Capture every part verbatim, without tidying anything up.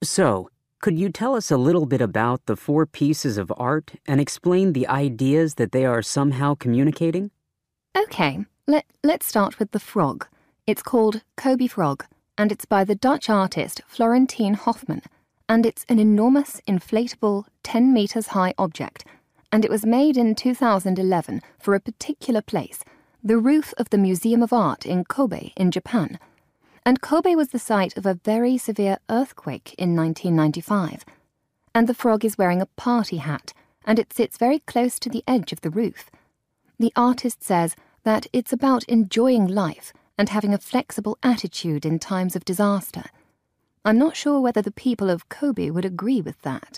So, could you tell us a little bit about the four pieces of art and explain the ideas that they are somehow communicating? Okay, let, let's start with the frog. It's called Kobe Frog, and it's by the Dutch artist Florentine Hofmann, and it's an enormous, inflatable, ten meters high object, and it was made in two thousand eleven for a particular place, the roof of the Museum of Art in Kobe in Japan. And Kobe was the site of a very severe earthquake in nineteen ninety-five. And the frog is wearing a party hat, and it sits very close to the edge of the roof. The artist says that it's about enjoying life and having a flexible attitude in times of disaster. I'm not sure whether the people of Kobe would agree with that.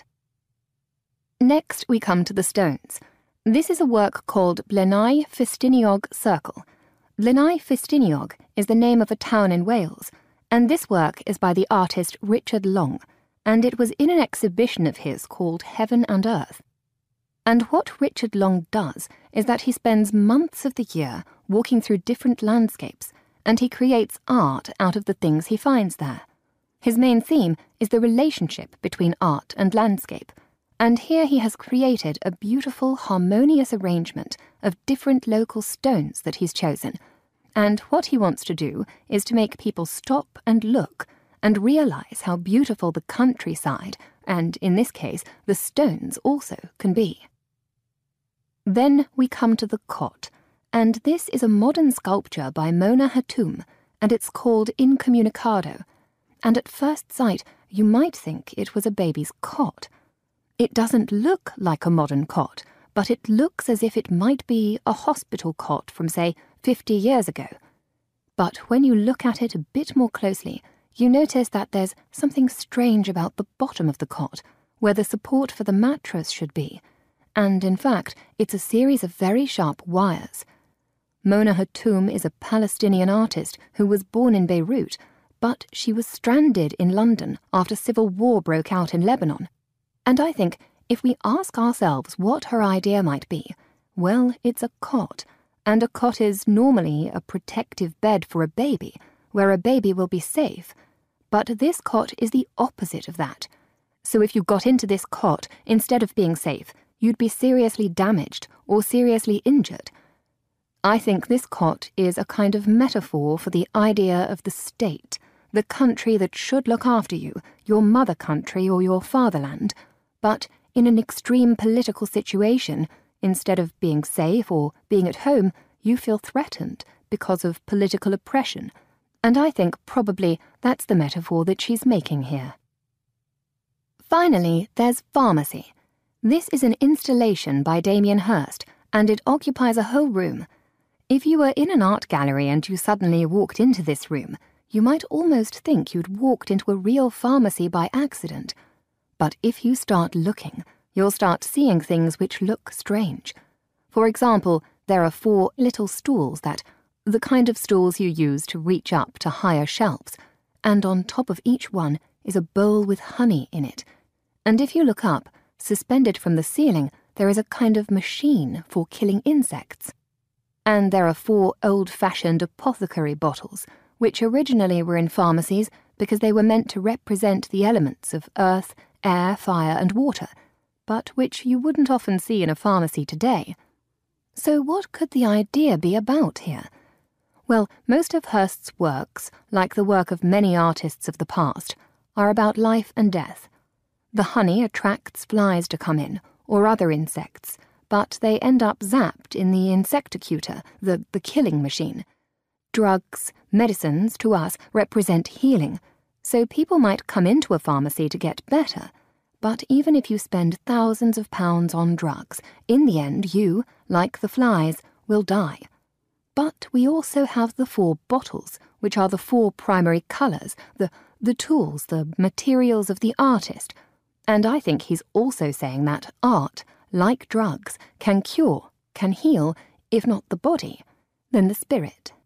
Next, we come to the stones. This is a work called Blaenau Festiniog Circle. Blaenau Festiniog is the name of a town in Wales, and this work is by the artist Richard Long, and it was in an exhibition of his called Heaven and Earth. And what Richard Long does is that he spends months of the year walking through different landscapes, and he creates art out of the things he finds there. His main theme is the relationship between art and landscape, and here he has created a beautiful, harmonious arrangement of different local stones that he's chosen. And what he wants to do is to make people stop and look and realize how beautiful the countryside, and in this case, the stones also can be. Then we come to the cot, and this is a modern sculpture by Mona Hatoum, and it's called Incommunicado. And at first sight, you might think it was a baby's cot. It doesn't look like a modern cot, but it looks as if it might be a hospital cot from, say, fifty years ago. But when you look at it a bit more closely, you notice that there's something strange about the bottom of the cot, where the support for the mattress should be. And in fact, it's a series of very sharp wires. Mona Hatoum is a Palestinian artist who was born in Beirut, but she was stranded in London after civil war broke out in Lebanon. And I think if we ask ourselves what her idea might be, well, it's a cot, and a cot is normally a protective bed for a baby, where a baby will be safe. But this cot is the opposite of that. So if you got into this cot, instead of being safe, you'd be seriously damaged or seriously injured. I think this cot is a kind of metaphor for the idea of the state, the country that should look after you, your mother country or your fatherland. But in an extreme political situation, instead of being safe or being at home, you feel threatened because of political oppression. And I think probably that's the metaphor that she's making here. Finally, there's pharmacy. This is an installation by Damien Hirst, and it occupies a whole room. If you were in an art gallery and you suddenly walked into this room, you might almost think you'd walked into a real pharmacy by accident. But if you start looking, you'll start seeing things which look strange. For example, there are four little stools that, the kind of stools you use to reach up to higher shelves, and on top of each one is a bowl with honey in it. And if you look up, suspended from the ceiling, there is a kind of machine for killing insects. And there are four old-fashioned apothecary bottles, which originally were in pharmacies because they were meant to represent the elements of earth, air, fire, and water, but which you wouldn't often see in a pharmacy today. So what could the idea be about here? Well, most of Hirst's works, like the work of many artists of the past, are about life and death. The honey attracts flies to come in, or other insects, but they end up zapped in the insectocutor, the, the killing machine. Drugs, medicines, to us, represent healing, so people might come into a pharmacy to get better. But even if you spend thousands of pounds on drugs, in the end you, like the flies, will die. But we also have the four bottles, which are the four primary colours, the, the tools, the materials of the artist. And I think he's also saying that art, like drugs, can cure, can heal, if not the body, then the spirit.